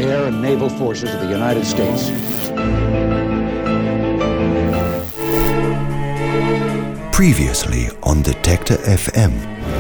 air and naval forces of the United States. Previously on Detektor FM.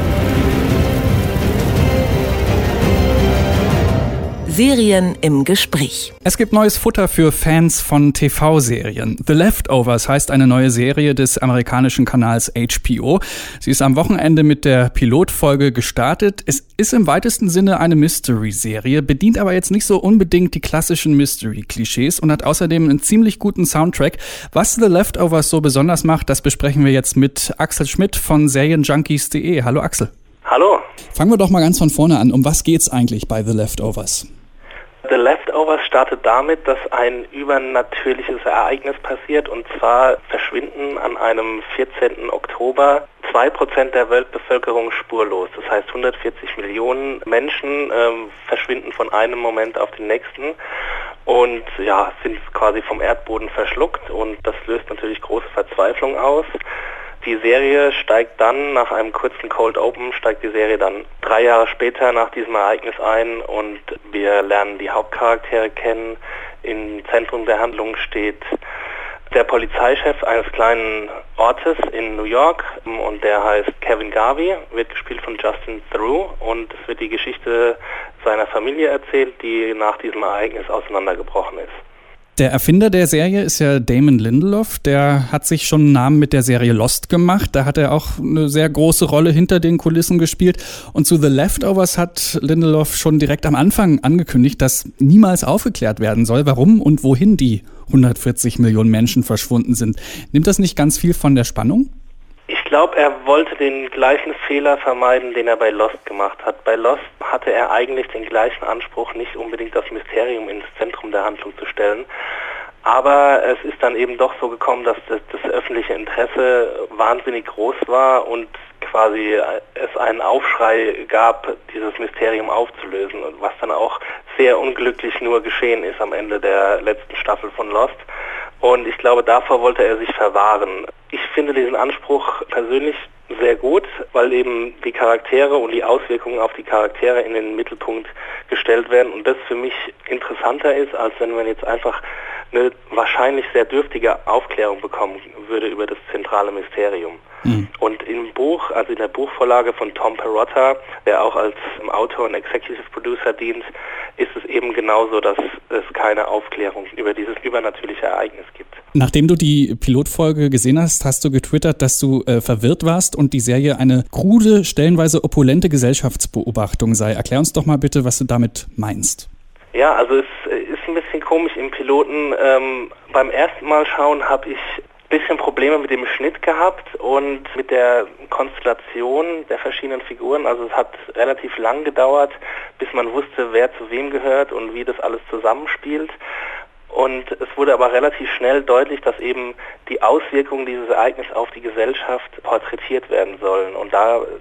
Serien im Gespräch. Es gibt neues Futter für Fans von TV-Serien. The Leftovers heißt eine neue Serie des amerikanischen Kanals HBO. Sie ist am Wochenende mit der Pilotfolge gestartet. Es ist im weitesten Sinne eine Mystery-Serie, bedient aber jetzt nicht so unbedingt die klassischen Mystery-Klischees und hat außerdem einen ziemlich guten Soundtrack. Was The Leftovers so besonders macht, das besprechen wir jetzt mit Axel Schmidt von Serienjunkies.de. Hallo Axel. Hallo. Fangen wir doch mal ganz von vorne an. Um was geht's eigentlich bei The Leftovers? The Leftovers startet damit, dass ein übernatürliches Ereignis passiert, und zwar verschwinden an einem 14. Oktober 2% der Weltbevölkerung spurlos. Das heißt 140 Millionen Menschen verschwinden von einem Moment auf den nächsten und sind quasi vom Erdboden verschluckt, und das löst natürlich große Verzweiflung aus. Die Serie steigt dann, nach einem kurzen Cold Open, steigt die Serie dann 3 Jahre später nach diesem Ereignis ein, und wir lernen die Hauptcharaktere kennen. Im Zentrum der Handlung steht der Polizeichef eines kleinen Ortes in New York, und der heißt Kevin Garvey, wird gespielt von Justin Theroux, und es wird die Geschichte seiner Familie erzählt, die nach diesem Ereignis auseinandergebrochen ist. Der Erfinder der Serie ist ja Damon Lindelof. Der hat sich schon einen Namen mit der Serie Lost gemacht. Da hat er auch eine sehr große Rolle hinter den Kulissen gespielt. Und zu The Leftovers hat Lindelof schon direkt am Anfang angekündigt, dass niemals aufgeklärt werden soll, warum und wohin die 140 Millionen Menschen verschwunden sind. Nimmt das nicht ganz viel von der Spannung? Ich glaube, er wollte den gleichen Fehler vermeiden, den er bei Lost gemacht hat. Bei Lost hatte er eigentlich den gleichen Anspruch, nicht unbedingt das Mysterium ins Zentrum der Handlung zu stellen. Aber es ist dann eben doch so gekommen, dass das öffentliche Interesse wahnsinnig groß war und quasi es einen Aufschrei gab, dieses Mysterium aufzulösen, was dann auch sehr unglücklich nur geschehen ist am Ende der letzten Staffel von Lost. Und ich glaube, davor wollte er sich verwahren. Ich finde diesen Anspruch persönlich sehr gut, weil eben die Charaktere und die Auswirkungen auf die Charaktere in den Mittelpunkt gestellt werden, und das für mich interessanter ist, als wenn man jetzt einfach eine wahrscheinlich sehr dürftige Aufklärung bekommen würde über das zentrale Mysterium. Und im Buch, also in der Buchvorlage von Tom Perrotta, der auch als Autor und Executive Producer dient, ist es eben genauso, dass es keine Aufklärung über dieses übernatürliche Ereignis gibt. Nachdem du die Pilotfolge gesehen hast, hast du getwittert, dass du verwirrt warst und die Serie eine krude, stellenweise opulente Gesellschaftsbeobachtung sei. Erklär uns doch mal bitte, was du damit meinst. Ja, also es ist ein bisschen komisch im Piloten. Beim ersten Mal schauen habe ich ein bisschen Probleme mit dem Schnitt gehabt und mit der Konstellation der verschiedenen Figuren. Also es hat relativ lang gedauert, bis man wusste, wer zu wem gehört und wie das alles zusammenspielt. Und es wurde aber relativ schnell deutlich, dass eben die Auswirkungen dieses Ereignisses auf die Gesellschaft porträtiert werden sollen. Und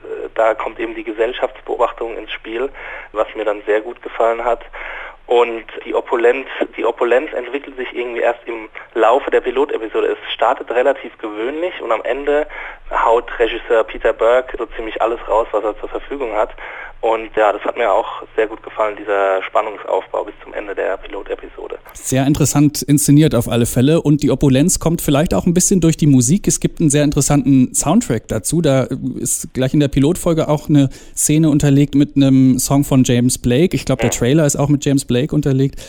da kommt eben die Gesellschaftsbeobachtung ins Spiel, was mir dann sehr gut gefallen hat. Und die Opulenz entwickelt sich irgendwie erst im Laufe der Pilotepisode. Es startet relativ gewöhnlich, und am Ende haut Regisseur Peter Berg so ziemlich alles raus, was er zur Verfügung hat. Und ja, das hat mir auch sehr gut gefallen, dieser Spannungsaufbau bis zum Ende der Pilotepisode. Sehr interessant inszeniert auf alle Fälle, und die Opulenz kommt vielleicht auch ein bisschen durch die Musik. Es gibt einen sehr interessanten Soundtrack dazu. Da ist gleich in der Pilotfolge auch eine Szene unterlegt mit einem Song von James Blake. Ich glaube, der Trailer ist auch mit James Blake unterlegt.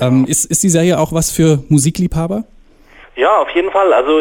Ist die Serie auch was für Musikliebhaber? Ja, auf jeden Fall. Also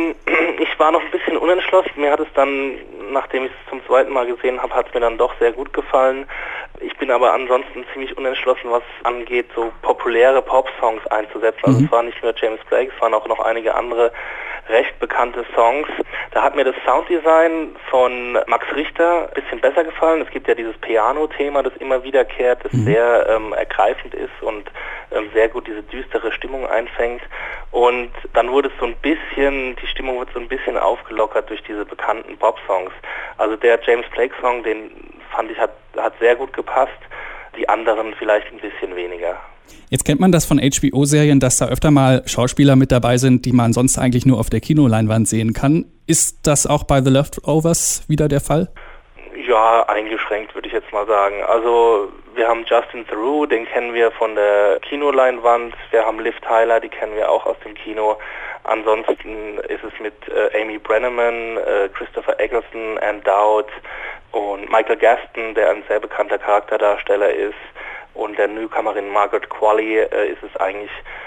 ich war noch ein bisschen unentschlossen. Mir hat es dann, nachdem ich es zum zweiten Mal gesehen habe, hat es mir dann doch sehr gut gefallen. Ich bin aber ansonsten ziemlich unentschlossen, was angeht, so populäre Pop-Songs einzusetzen. Also es war nicht nur James Blake, es waren auch noch einige andere recht bekannte Songs. Da hat mir das Sounddesign von Max Richter ein bisschen besser gefallen. Es gibt ja dieses Piano-Thema, das immer wiederkehrt, das sehr ergreifend ist und sehr gut diese düstere Stimmung einfängt. Und dann wurde es so ein bisschen, die Stimmung wird so ein bisschen aufgelockert durch diese bekannten Pop-Songs. Also der James Blake-Song, den fand ich, hat sehr gut gepasst. Die anderen vielleicht ein bisschen weniger. Jetzt kennt man das von HBO-Serien, dass da öfter mal Schauspieler mit dabei sind, die man sonst eigentlich nur auf der Kinoleinwand sehen kann. Ist das auch bei The Leftovers wieder der Fall? Ja, eingeschränkt würde ich jetzt mal sagen. Also wir haben Justin Theroux, den kennen wir von der Kinoleinwand. Wir haben Liv Tyler, die kennen wir auch aus dem Kino. Ansonsten ist es mit Amy Brenneman, Christopher Eccleston, Ann Dowd und Michael Gaston, der ein sehr bekannter Charakterdarsteller ist. Und der Newcomerin Margaret Qualley ist es eigentlich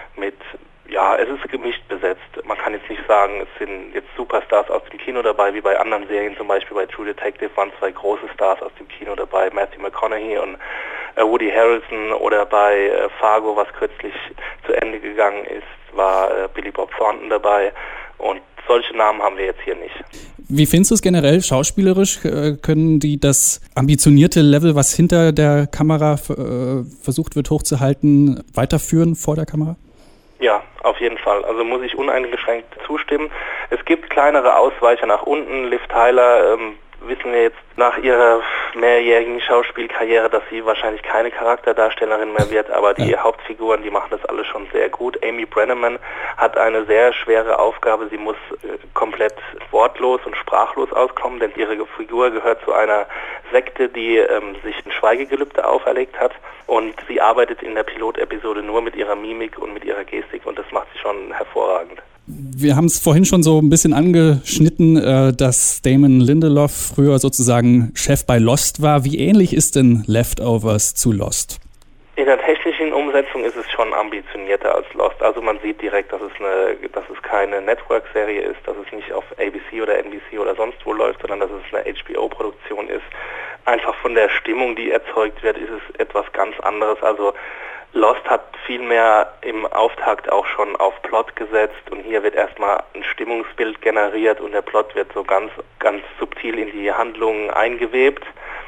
es ist gemischt besetzt. Man kann jetzt nicht sagen, es sind jetzt Superstars aus dem Kino dabei, wie bei anderen Serien, zum Beispiel bei True Detective waren 2 große Stars aus dem Kino dabei, Matthew McConaughey und Woody Harrelson, oder bei Fargo, was kürzlich zu Ende gegangen ist, war Billy Bob Thornton dabei, und solche Namen haben wir jetzt hier nicht. Wie findest du es generell schauspielerisch? Können die das ambitionierte Level, was hinter der Kamera versucht wird hochzuhalten, weiterführen vor der Kamera? Ja, auf jeden Fall. Also muss ich uneingeschränkt zustimmen. Es gibt kleinere Ausweicher nach unten. Liv Tyler wissen wir jetzt nach ihrer mehrjährigen Schauspielkarriere, dass sie wahrscheinlich keine Charakterdarstellerin mehr wird, aber die Hauptfiguren, die machen das alles schon sehr gut. Amy Brenneman hat eine sehr schwere Aufgabe. Sie muss komplett wortlos und sprachlos auskommen, denn ihre Figur gehört zu einer Sekte, die sich ein Schweigegelübde auferlegt hat, und sie arbeitet in der Pilotepisode nur mit ihrer Mimik und mit ihrer Gestik, und das macht sie schon hervorragend. Wir haben es vorhin schon so ein bisschen angeschnitten, dass Damon Lindelof früher sozusagen Chef bei Lost war. Wie ähnlich ist denn Leftovers zu Lost? In der technischen Umsetzung ist es schon ambitionierter als Lost. Also man sieht direkt, dass es keine Network-Serie ist, dass es nicht auf ABC oder NBC oder sonst wo läuft, sondern dass es eine HBO-Produktion ist. Einfach von der Stimmung, die erzeugt wird, ist es etwas ganz anderes. Also Lost hat viel mehr im Auftakt auch schon auf Plot gesetzt, und hier wird erstmal ein Stimmungsbild generiert und der Plot wird so ganz, ganz subtil in die Handlungen eingewebt.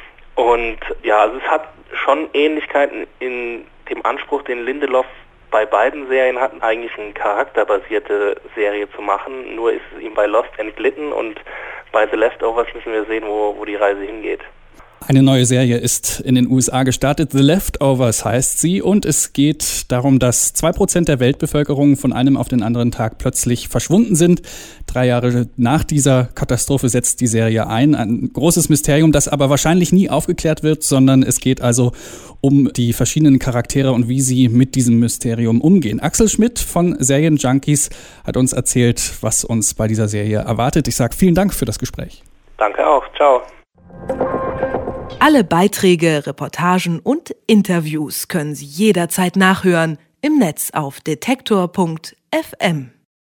Und ja, also es hat schon Ähnlichkeiten in dem Anspruch, den Lindelof bei beiden Serien hat, eigentlich eine charakterbasierte Serie zu machen. Nur ist es ihm bei Lost entglitten, und bei The Leftovers müssen wir sehen, wo die Reise hingeht. Eine neue Serie ist in den USA gestartet. The Leftovers heißt sie, und es geht darum, dass 2% der Weltbevölkerung von einem auf den anderen Tag plötzlich verschwunden sind. 3 Jahre nach dieser Katastrophe setzt die Serie ein. Ein großes Mysterium, das aber wahrscheinlich nie aufgeklärt wird, sondern es geht also um die verschiedenen Charaktere und wie sie mit diesem Mysterium umgehen. Axel Schmidt von Serienjunkies hat uns erzählt, was uns bei dieser Serie erwartet. Ich sage vielen Dank für das Gespräch. Danke auch. Ciao. Alle Beiträge, Reportagen und Interviews können Sie jederzeit nachhören im Netz auf detektor.fm.